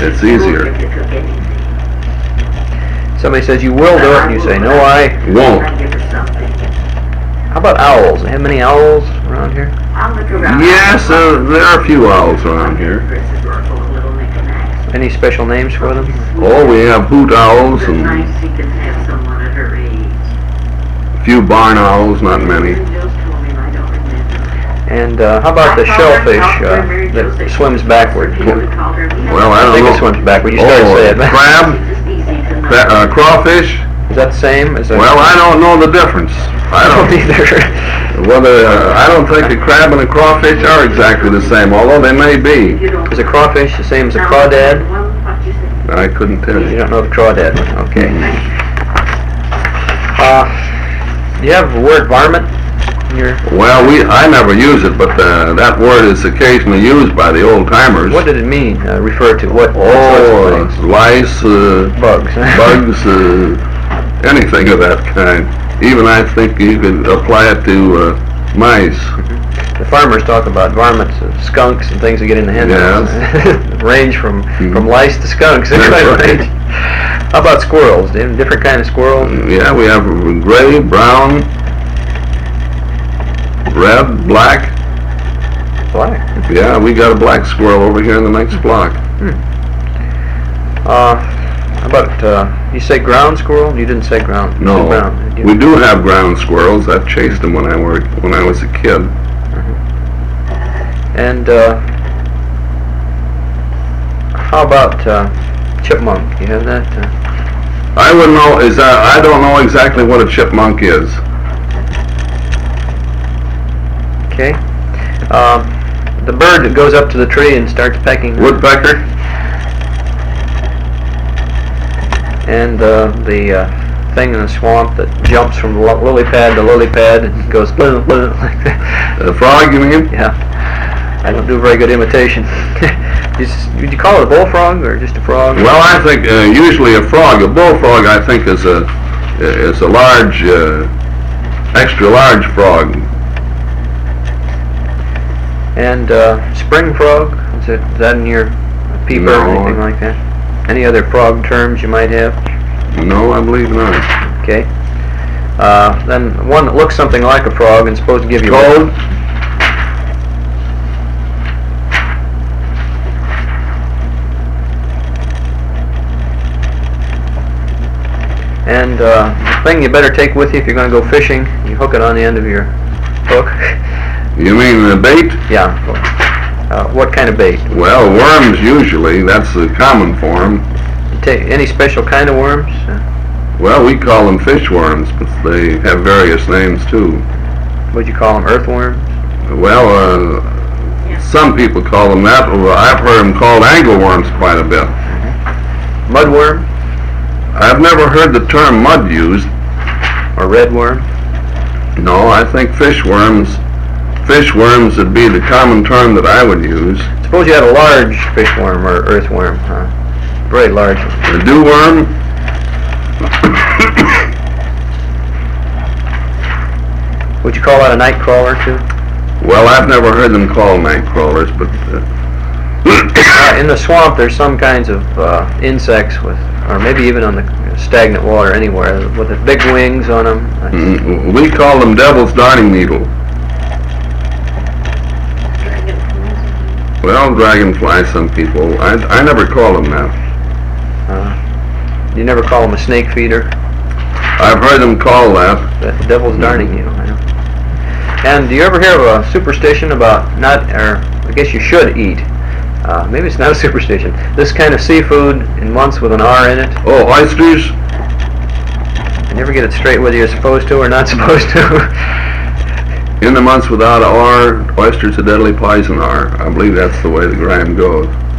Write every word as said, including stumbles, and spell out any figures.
It's easier. Somebody says you will do it, and you say, no, I Won't. How about owls? Have many owls around here? Yes, uh, there are a few owls around here. Any special names for them? Oh, we have hoot owls and a few barn owls, not many. And uh, how about the shellfish uh, that swims backward? Well, I I don't think know. it swims backward. You start Oh, to say it. crab, cra- uh, crawfish. Is that the same? As a Well, I don't know the difference. I I don't don't either. whether uh, I don't think a crab and a crawfish are exactly the same, although they may be. Is a crawfish the same as a crawdad? I couldn't tell You you. don't know the crawdad one. Okay. Uh, do you have the word varmint in your... Well, we I never use it, but uh, that word is occasionally used by the old timers. What did it mean? Uh, refer to what? what Oh, sorts uh, of things? lice, uh, Bugs. bugs, uh, anything of that kind. Even I think you could apply it to uh, mice. The farmers talk about varmints, uh, skunks, and things that get in the hen house. Range from from lice to skunks. They quite range. How about squirrels? Do you have different kind of squirrels? Yeah, we have gray, brown, red, black. Black. Yeah, we got a black squirrel over here in the next block. Uh, how about uh, you say ground squirrel? You didn't say ground. You No, said ground. Did you? we do have ground squirrels. I've chased them when I were when I was a kid. And uh, how about uh, chipmunk? You have that? Uh, I wouldn't know. Is that? I don't know exactly what a chipmunk is. okay. Um, the bird that goes up to the tree and starts pecking. Woodpecker. And uh, the uh, thing in the swamp that jumps from li- lily pad to lily pad and goes blue, blue, like that. A frog, you mean? Yeah. I don't do a very good imitation. You s- Would you call it a bullfrog or just a frog? Well, I think uh, usually a frog. A bullfrog, I think, is a is a large, uh, extra large frog. And uh, spring frog? Is, it, is that in your peeper or No. anything like that? Any other frog terms you might have? No, I believe not. Okay. Uh, then one that looks something like a frog and supposed to give you... Toad. And uh, the thing you better take with you if you're going to go fishing, you hook it on the end of your hook. You mean the bait? Yeah. Uh, what kind of bait? Well, worms usually. That's the common form. You take any special kind of worms? Uh, Well, we call them fish worms, but they have various names too. What'd you call them? Earthworms? Well, uh, some people call them that. Well, I've heard them called angleworms quite a bit. Mudworm? I've never heard the term mud used. Or red worm? No, I think fish worms, fish worms would be the common term that I would use. Suppose you had a large fish worm or earthworm, huh? Very large one. The dew worm. Would you call that a night crawler too? Well, I've never heard them called night crawlers, but uh, Uh, in the swamp, there's some kinds of uh, insects with, or maybe even on the stagnant water anywhere, with the big wings on them. mm, we call them devil's darning needle. Well, dragonfly, some people. I, I never call them that. Uh, you never call them a snake feeder? I've heard them call that. The devil's darning needle. I know. And do you ever hear of a superstition about not, or I guess you should eat? Uh, maybe it's not a superstition. This kind of seafood in months with an R in it. Oh, oysters? I never get it straight whether you're supposed to or not supposed to. In the months without a R, oysters a deadly poison are. I believe that's the way the rhyme goes.